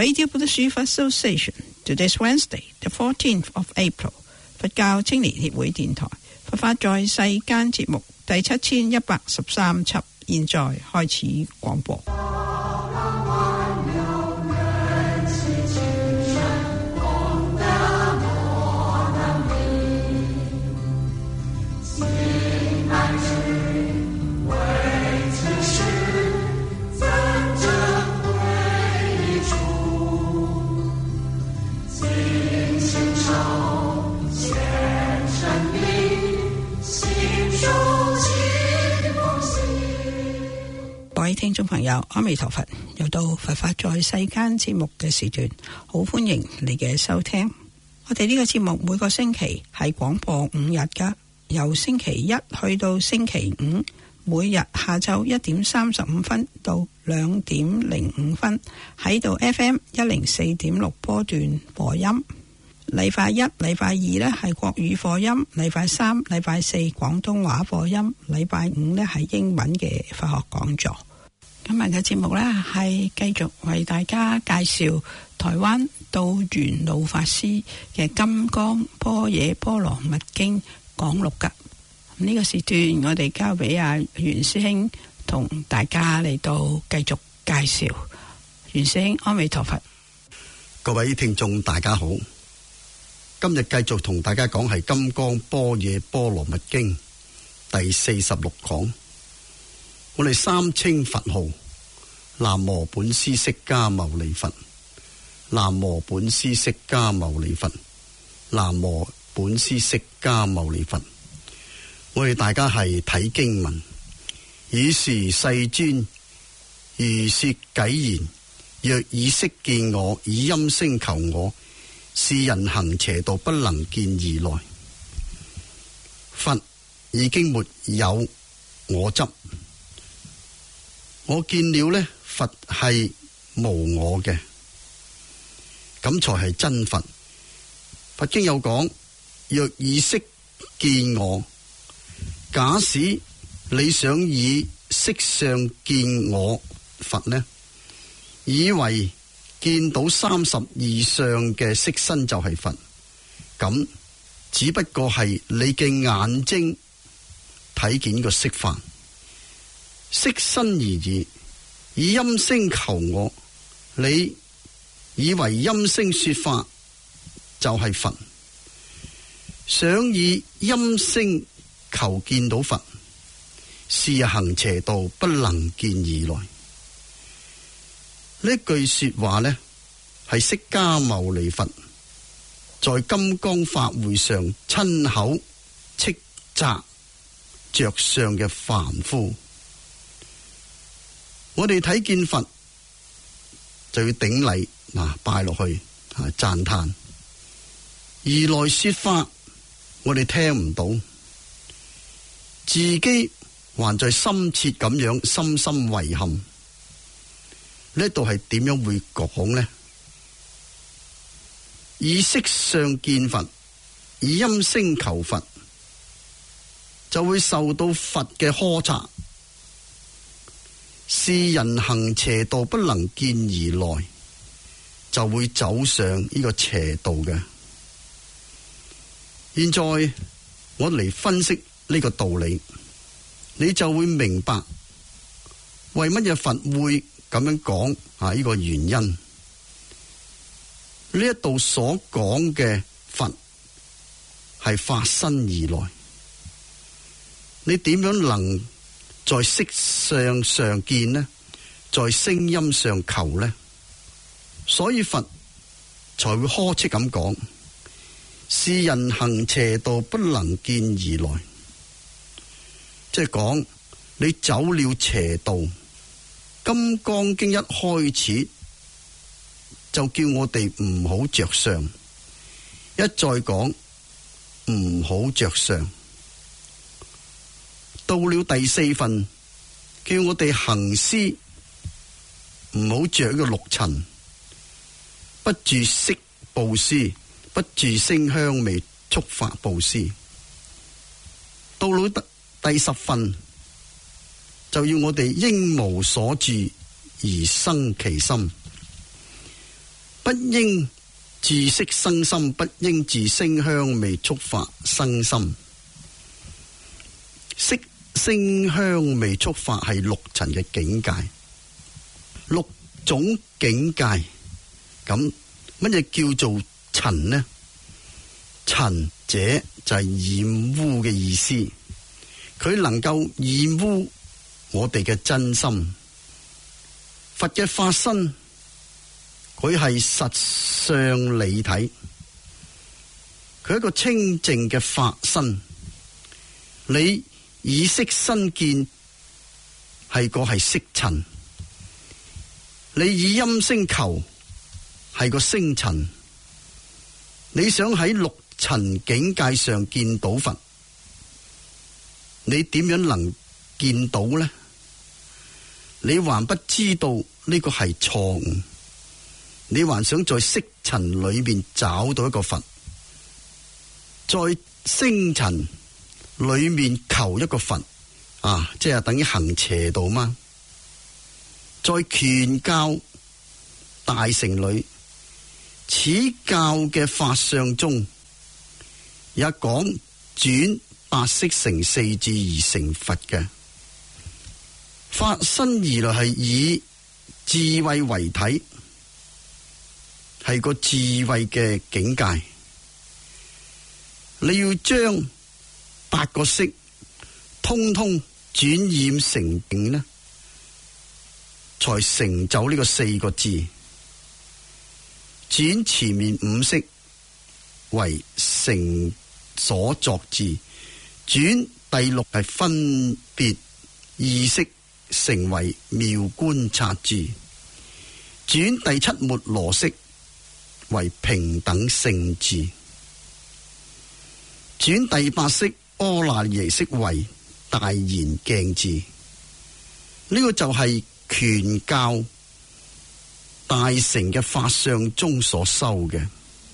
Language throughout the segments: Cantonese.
Radio Buddhist Youth Association. Today's Wednesday, the 14th of April. 佛教青年協會電台佛法在世間節目第7113輯，現在開始廣播。各位聽眾朋友，阿彌陀佛，又到佛法在世間節目嘅時段，好歡迎你嘅收聽。我哋呢個節目每個星期係廣播5日噶，由星期一去到星期五，每日下晝1點35分到2點05分喺度 FM 104.6波段播音。禮拜一、禮拜二呢係國語課音，禮拜三、禮拜四廣東話課音，禮拜五呢係英文嘅佛學講座。今日嘅節目呢係繼續為大家介紹台灣道元老法師嘅《金剛般若波羅蜜經》講錄噶。呢個時段我哋交俾阿袁師兄同大家嚟到繼續介紹。袁師兄，阿彌陀佛。 各位聽眾大家好，今日繼續同大家講係《金剛般若波羅蜜經》第46講。我哋三稱佛號：南無本師釋迦牟尼佛，南無本師釋迦牟尼佛，南無本師釋迦牟尼佛。我哋大家係睇經文，爾時世尊如說偈言：若以色見我，以音聲求我，是人行邪道，不能見而來。佛已經沒有我執，我見了呢，佛係無我嘅，咁才係真佛。佛經有講：若以色見我，假使你想以色相見我佛呢，以為見到32相嘅色身就係佛，咁只不過係你嘅眼睛睇見個色法，色身而已。以音聲求我，你以為音聲說法就係佛，想以音聲求見到佛，是行邪道，不能見而來。呢句說話呢，係釋迦牟尼佛在金剛法會上親口斥責着相嘅凡夫。我哋睇見佛就要頂禮拜落去讚嘆，而來說法我哋聽唔到，自己還在深切咁樣深深遺憾。呢度係點樣會講呢？以色相見佛，以音聲求佛，就會受到佛嘅呵責。是人行邪道，不能見而來，就會走上呢個邪道嘅。現在我嚟分析呢個道理，你就會明白為乜嘢佛會咁樣講呢個原因。呢一度所講嘅佛係法身而來，你點樣能在色相上見呢？在聲音上求呢？所以佛才會呵斥咁講：是人行邪道，不能見而來。即係講你走了邪道。金剛經一開始就叫我哋唔好着相，一再講唔好着相。到了第4份，叫我哋行施唔好着呢個六塵，不住色布施，不住聲香味觸法布施。到了第10份，就要我哋應無所住而生其心， 不應自色生心，不應自聲香味觸法生心。色聲香味觸法係六塵嘅境界，六種境界。咁乜嘢叫做塵呢？塵者就係染污嘅意思，佢能夠染污我哋嘅真心。佛嘅法身，佢係實相理體，佢係一個清淨嘅法身。你以色身見，係個係色塵；你以音聲求，係個聲塵。你想喺六塵境界上見到佛，你點樣能見到呢？你還不知道呢個係錯誤，你還想在色塵裏面找到一個佛，在聲塵裏面求一個佛啊，即係等於行邪道嗎？在權教大乘裏，此教嘅法相中也講轉八識成四智而成佛嘅法身，而來係以智慧為體，係個智慧嘅境界。你要將八個識通通轉染成定呢，才成就呢個四個字。轉前面五識為成所作字，轉第六係分別意識成為妙觀察字，轉第七末羅識為平等性字，轉第八識阿賴耶識為大言鏡字。呢個就係權教大乘嘅法相中所修嘅。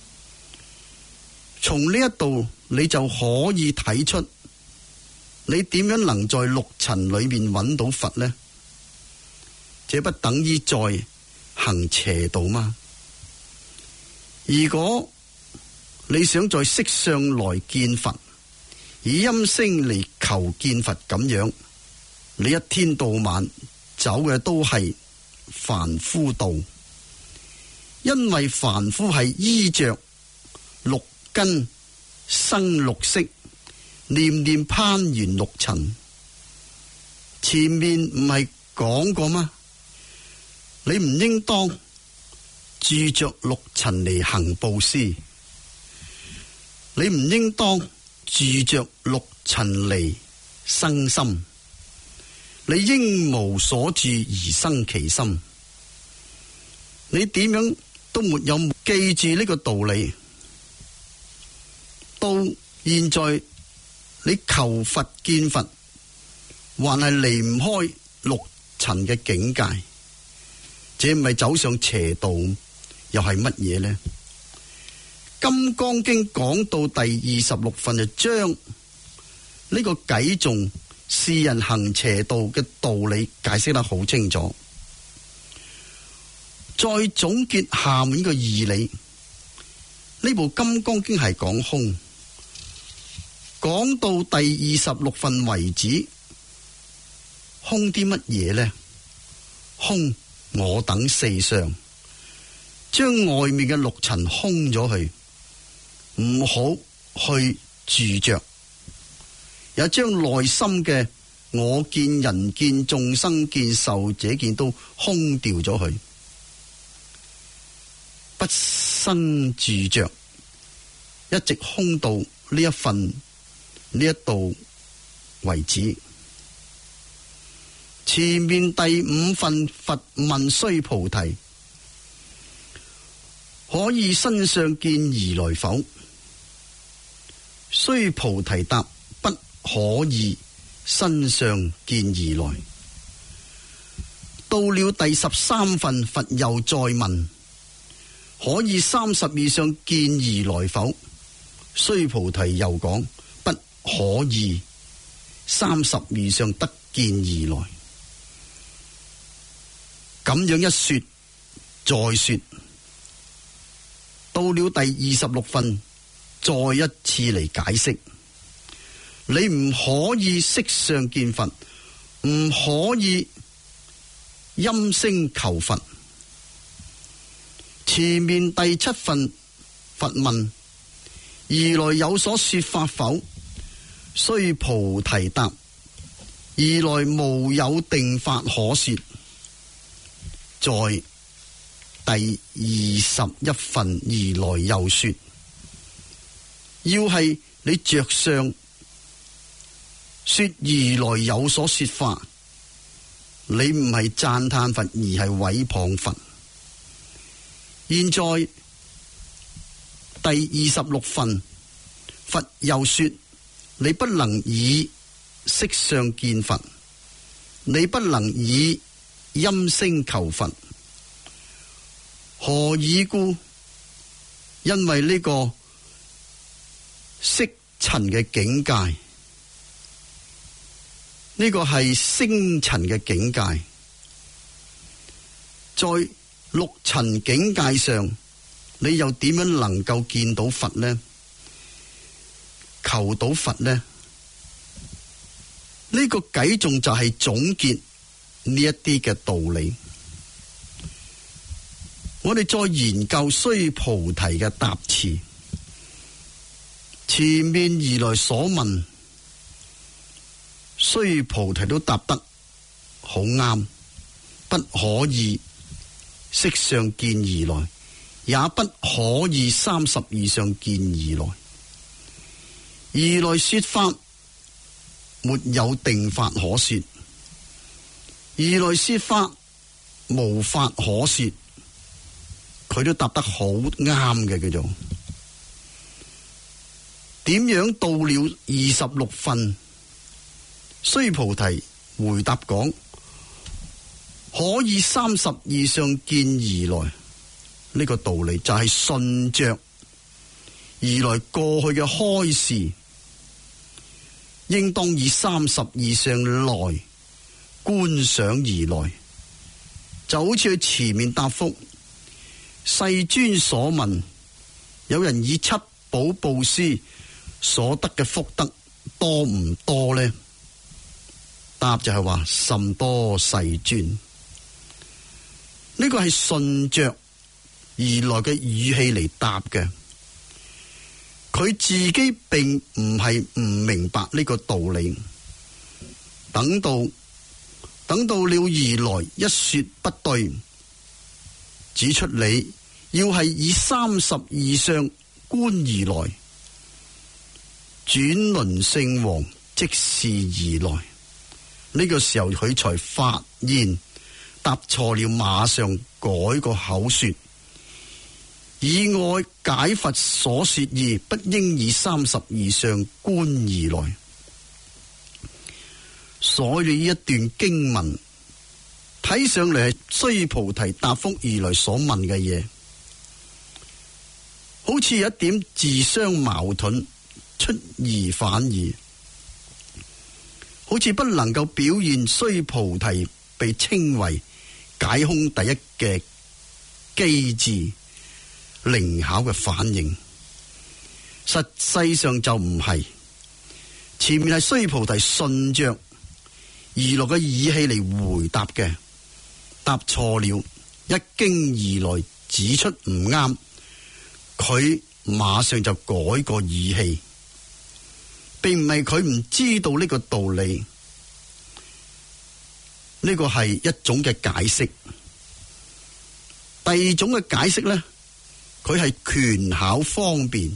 從呢一度你就可以睇出，你點樣能在六塵裏面揾到佛呢？這不等於在行邪道嗎？如果你想在色相來見佛，以音聲嚟求見佛咁樣，你一天到晚走嘅都係凡夫道，因為凡夫係依着六根生六識，念念攀緣六塵。前面唔係講過嗎？你唔應當住着六塵嚟行布施，你唔應當住着六塵嚟生心，你應無所住而生其心。你點樣都沒有記住呢個道理，到現在你求佛見佛，還係離唔開六塵嘅境界，這唔係走上邪道，又係乜嘢呢？《金剛經》講到第26分，就將呢個偈頌世人行邪道嘅道理解釋得好清楚。再總結下面個義理，呢部《金剛經》係講空，講到第26分為止，空啲乜嘢呢？空我等四相，將外面嘅六塵空咗去，唔好去住着，也將內心嘅我見、人見、眾生見、受者見都空掉咗去，不生住着，一直空到呢一份呢一度為止。前面第5份佛問須菩提，可以身相見而來否？須菩提答：不可以身相見而來。到了第13份，佛又再問：可以32相見而來否？須菩提又講：不可以32相得見而來。咁樣一說再說， 到了第26份，再一次嚟解釋，你唔可以色相見佛，唔可以音聲求佛。前面第7份佛問：如來有所說法否？須菩提答：如來無有定法可說。在第21份如來又說：要係你着相說如來有所說法，你唔係讚歎佛，而係毀謗佛。現在第26份，佛又說：你不能以色相見佛，你不能以音聲求佛。何以故？因為呢個色塵嘅境界，呢個係聲塵嘅境界，在六塵境界上，你又點樣能夠見到佛呢？求到佛呢？呢個偈頌就係總結呢一啲嘅道理。我哋再研究須菩提嘅答詞，前面如來所問，須菩提都答得好啱，不可以色相見如來，也不可以32相見如來。如來說法，沒有定法可說；如來說法，無法可說。佢都答得好啱嘅，叫做點樣到了26份，須菩提回答講：可以32相見如來。呢個道理就係順着如來過去嘅開示，應當以32相來觀想如來，就好似佢前面答覆世尊所問，有人以7寶布施所得嘅福德多唔多呢？答就係話甚多世尊。呢個係順着而來嘅語氣嚟答嘅，佢自己並唔係唔明白呢個道理。等到了如來一說不對，指出你要係以32相觀如來，轉輪聖王即是如來。呢個時候佢才發現答錯了，馬上改個口說：以我解佛所說義，不應以32相觀如來。所以呢一段經文睇上嚟係須菩提答覆如來所問嘅嘢，好似有一點自相矛盾，出爾反爾，好似不能夠表現須菩提被稱為解空第一嘅機智靈巧嘅反應。實際上就唔係，前面係須菩提順着如來嘅語氣嚟回答嘅，答錯了，一經如來指出唔啱，佢馬上就改個語氣，並唔係佢唔知道呢個道理，呢個係一種嘅解釋。第二種嘅解釋呢，佢係權巧方便，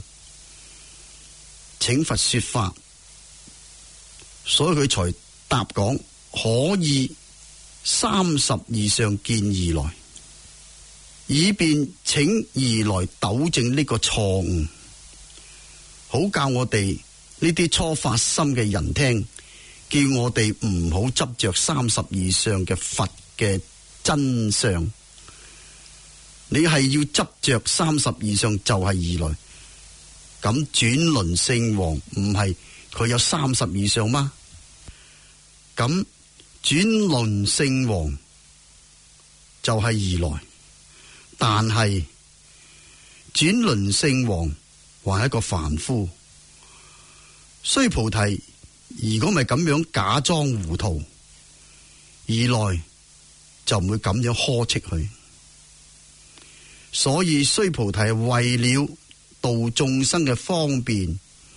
請佛說法，所以佢才答講可以32相見如來，以便請如來糾正呢個錯誤，好教我哋呢啲初發心嘅人聽，叫我哋唔好執着32相嘅佛嘅真相。你係要執着32相就係如來，咁轉輪聖王唔係佢有32相嗎？咁轉輪聖王就係如來，但係轉輪聖王還係一個凡夫。須菩提，如果咪咁樣假裝糊塗，二來就唔會咁樣呵斥佢。所以須菩提為了度眾生嘅方便，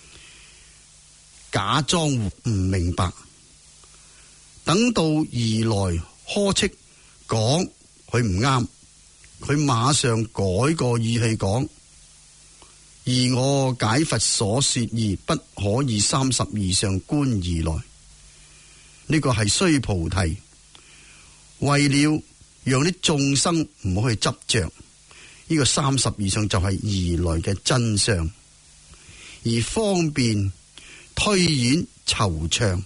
假裝唔明白，等到二來呵斥講佢唔啱，佢馬上改個語氣講：而我解佛所說而不可以32相觀而來。呢個係須菩提為了讓啲眾生唔好去執着，呢個32相就係而來嘅真相，而方便推演惆悵。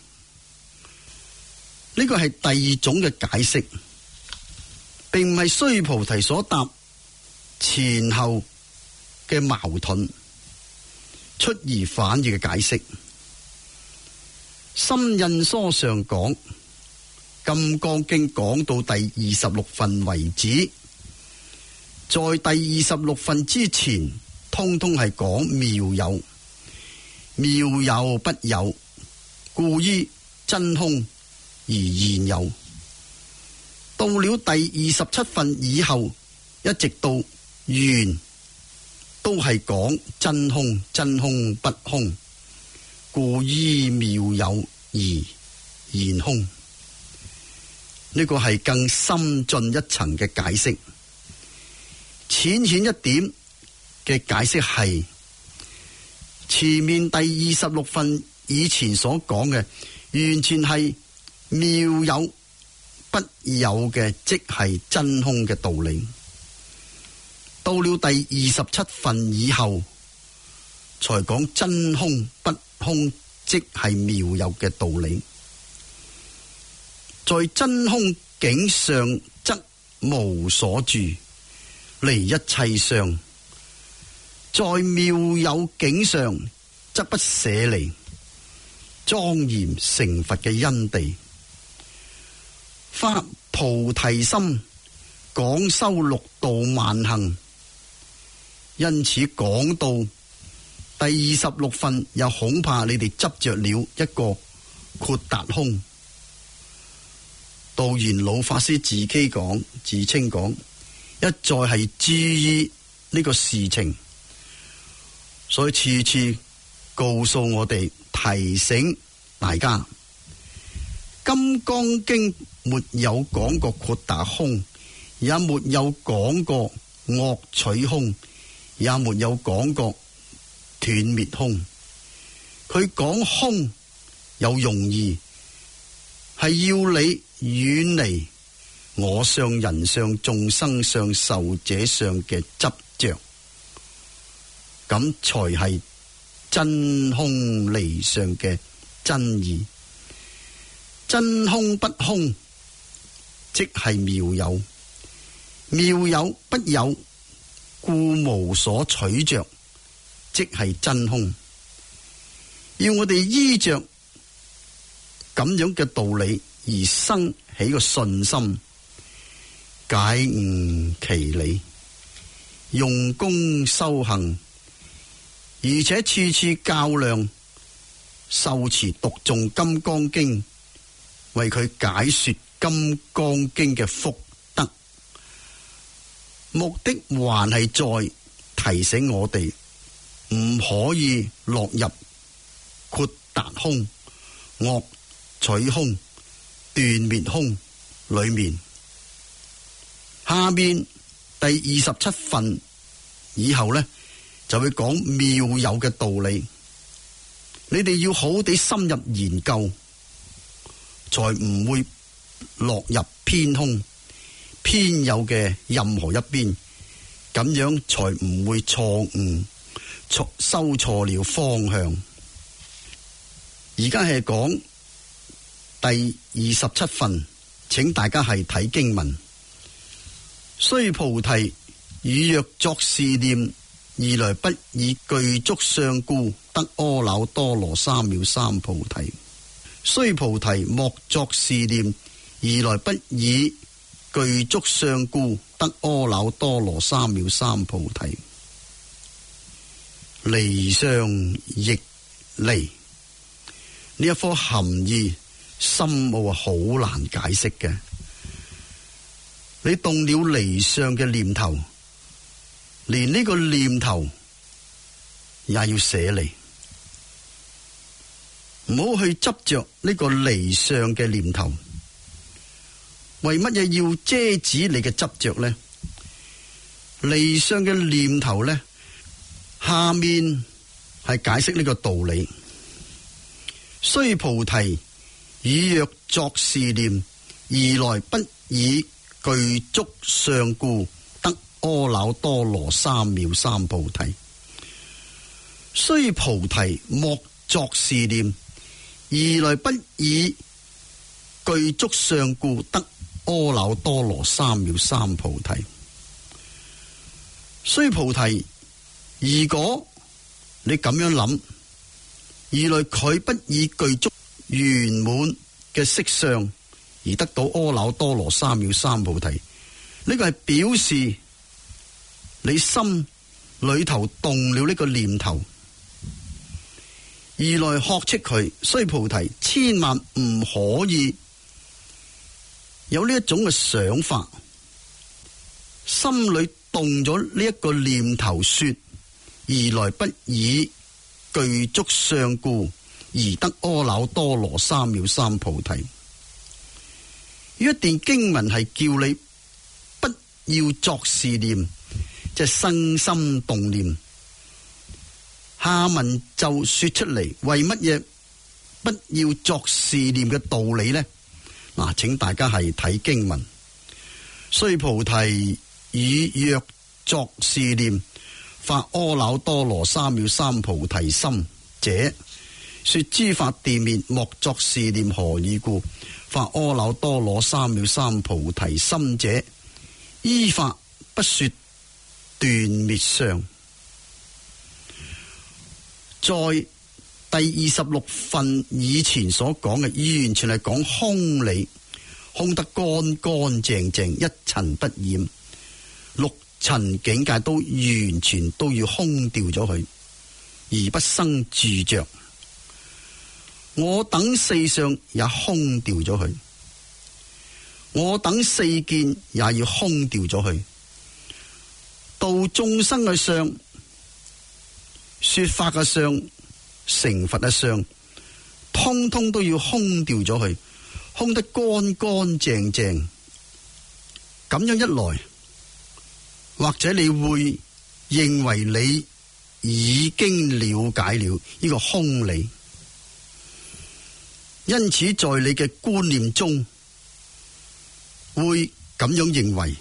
呢個係第二種嘅解釋，並唔係須菩提所答前後嘅矛盾出而反義嘅解釋。深印疏上講，金剛經講到第26分為止，在第26分之前通通係講妙有，妙有不有，故於真空而現有。到了第27分以後，一直到完，都係講真空，真空不空，故於妙有而現空。呢個係更深進一層嘅解釋。淺顯一點嘅解釋係，前面第26分以前所講嘅，完全係妙有不有嘅，即係真空嘅道理。到了第27分以後，才講真空不空，即係妙有嘅道理。在真空境上則無所住，離一切相；在妙有境上則不捨離，莊嚴成佛嘅因地。發菩提心，廣修六度萬行。因此講到第26分，又恐怕你哋執着了一個豁達空。道元老法師自稱講，一再係注意呢個事情，所以次次告訴我哋，提醒大家，金剛經沒有講過豁達空，也沒有講過惡取空，也沒有講過斷滅空。佢講空有用意，係要你遠離我相、人相、眾生相、壽者相嘅執着，咁才係真空離相嘅真義。真空不空，即係妙有；妙有不有，故無所取着，即係真空。要我哋依着咁樣嘅道理而生起個信心，解悟其理，用功修行，而且次次較量修持讀誦金剛經，為佢解說金剛經嘅福德，目的還係再提醒我哋唔可以落入豁達空、惡取空、斷滅空裏面。下面第27分以後呢，就會講妙有嘅道理，你哋要好地深入研究，才唔會落入偏空偏有嘅任何一邊，咁樣才唔會錯誤收錯了方向。而家係講第27分，請大家係睇經文。須菩提，汝若作是念，二來不以具足相故，得阿耨多羅三藐三菩提。須菩提，莫作是念，二來不以具足相故，得阿耨多羅三藐三菩提。 離相亦離，呢一顆含義深奧，好難解釋嘅。你動了離相嘅念頭，連呢個念頭也要捨離，唔好去執着呢個離相嘅念頭。為乜嘢要遮止你嘅執着呢？離相嘅念頭呢，下面係解釋呢個道理。須菩提，以若作是念，而來不以具足相故，得阿耨多羅三藐三菩提。須菩提，莫作是念，而來不以具足相故，得阿耨多羅三藐三菩提。須菩提，如果你咁樣諗，而來佢不以具足圓滿嘅色相而得到阿耨多羅三藐三菩提，呢個係表示你心裏頭動了呢個念頭，而來學斥佢。須菩提，千萬唔可以有呢一種嘅想法，心裏動咗呢一個念頭，說而來不以具足相故，而得阿耨多羅三藐三菩提。呢一段經文係叫你不要作是念，即係生心動念。下文就說出嚟，為乜嘢不要作是念嘅道理呢？嗱，請大家係睇經文。須菩提，以若作是念，發阿耨多羅三藐三菩提心者，說諸法地滅，莫作是念，何以故？發阿耨多羅三藐三菩提心者，依法不說斷滅相。在第26份以前所講嘅，完全係講空理，空得乾乾淨淨，一塵不染，六塵境界都完全都要空掉咗佢，而不生住着。我等四相也空掉咗佢，我等四見也要空掉咗佢。度眾生嘅相，說法嘅相，成佛嘅相，通通都要空掉咗佢，空得乾乾淨淨。咁樣一來，或者你會認為你已經了解了呢個空理，因此在你嘅觀念中會咁樣認為，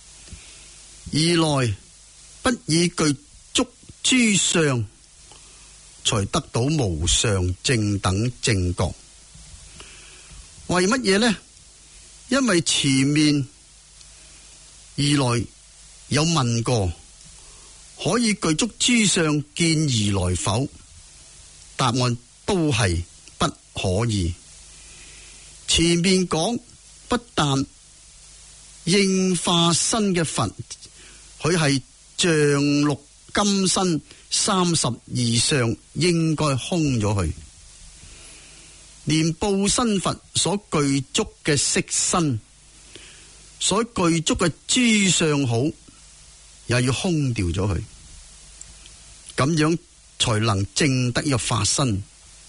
二來不以具足諸相，才得到無上正等正覺。為乜嘢呢？因為前面二來有問過，可以具足諸相見而來否？答案都係不可以。前面講不但應化身嘅佛，佢係像六金身32相應該空咗去，連報身佛所具足嘅色身，所具足嘅諸相好，也要空掉咗佢，咁樣才能證得一個法身。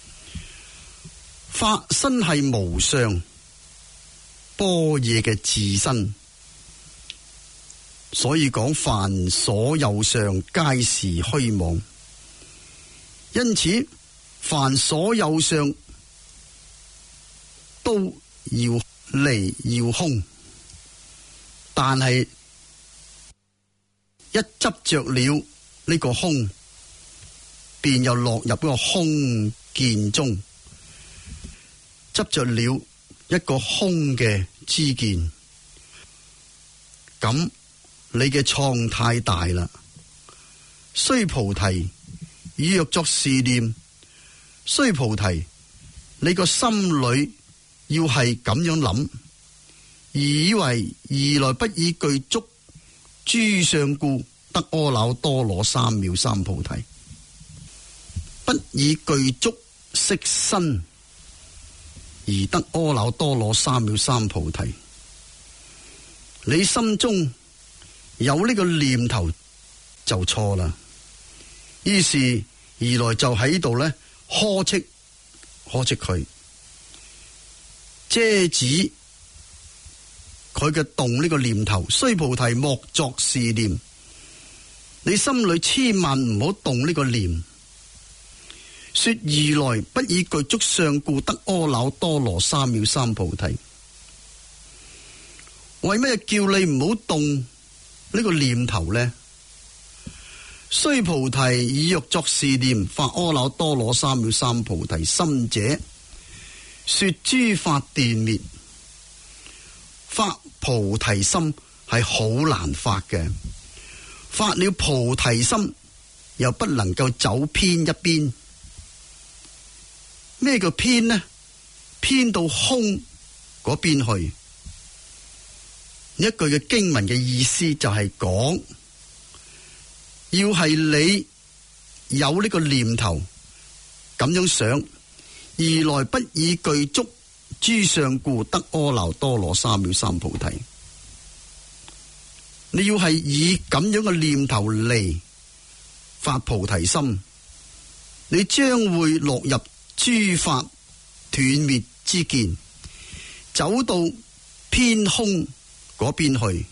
法身係無相般若嘅自身，所以講凡所有相皆是虛妄。因此凡所有相都要離要空，但係一執着了呢個空，便又落入一個空見中，執着了一個空嘅知見，咁你嘅錯太大啦。須菩提，以若作是念，須菩提，你個心裏要係咁樣諗，以為而來不以具足諸相故，得阿耨多羅三藐三菩提。 不以具足色身而得阿耨多羅三藐三菩提。你心中有呢個念頭就錯啦，於是而來就喺度呢呵斥佢，遮止佢嘅動呢個念頭。須菩提，莫作是念。你心裏千萬唔好動呢個念。說如來不以具足相故得阿耨多羅三藐三菩提。為咩叫你唔好動呢個念頭呢？須菩提，以欲作是念，發阿耨多羅三藐三菩提心者，說諸法斷滅。發菩提心係好難發嘅，發了菩提心又不能夠走偏一邊。咩叫偏呢？偏到空嗰邊去。一句嘅經文嘅意思就係講，要係你有呢個念頭咁樣想，而來不以具足諸相故得阿耨多羅三藐三菩提。你要係以咁樣嘅念頭嚟發菩提心，你將會落入諸法斷滅之見，走到偏空嗰邊去。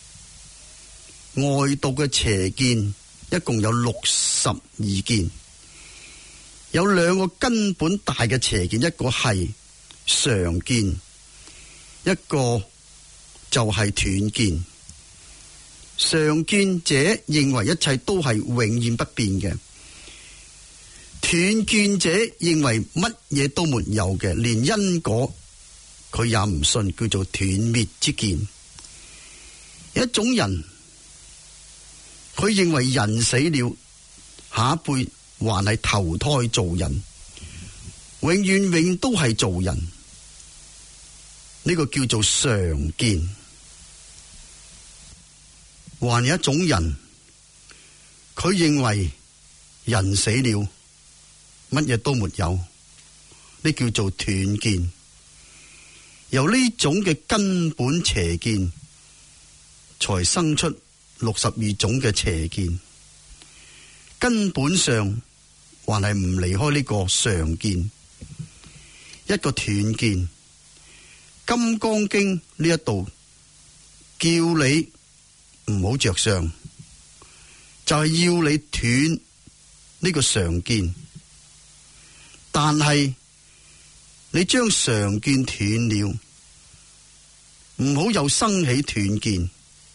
外道嘅邪見一共有62件，有兩個根本大嘅邪見，一個係常見，一個就係斷見。常見者認為一切都係永遠不變嘅，斷見者認為乜嘢都沒有嘅，連因果佢也唔信，叫做斷滅之見。有一種人，佢認為人死了，下一輩還係投胎做人，永遠都係做人，呢個叫做常見。還有一種人，佢認為人死了，乜嘢都沒有，呢叫做斷見。由呢種嘅根本邪見，才生出62種嘅邪見。根本上還係唔離開呢個常見。一個斷見，《金剛經》呢一度叫你唔好着相，就係要你斷呢個常見。但係你將常見斷了，唔好又生起斷見，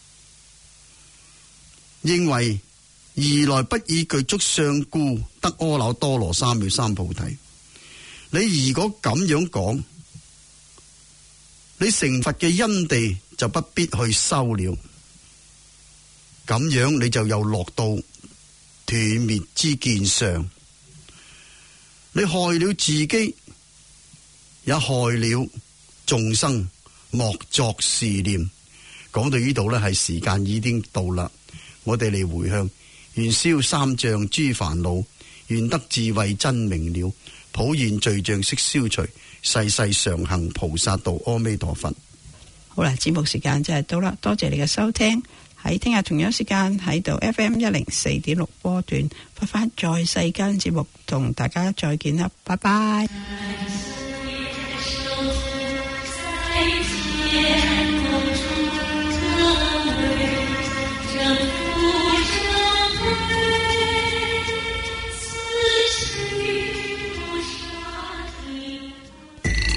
認為如來不以具足相故得阿耨多羅三藐三菩提。你如果咁樣講，你成佛嘅因地就不必去修了。咁樣你就又落到斷滅之見上，你害了自己，也害了眾生。莫作是念。講到呢度呢，係時間已經到啦，我哋嚟回向，願消三障諸煩惱，願得智慧真明了，普願罪障悉消除，世世常行菩薩道。阿彌陀佛。 好啦，節目時間就係到啦，多謝你嘅收聽。喺聽日同樣時間喺度 FM 104.6波段佛法在世間節目同大家再見啦，拜拜。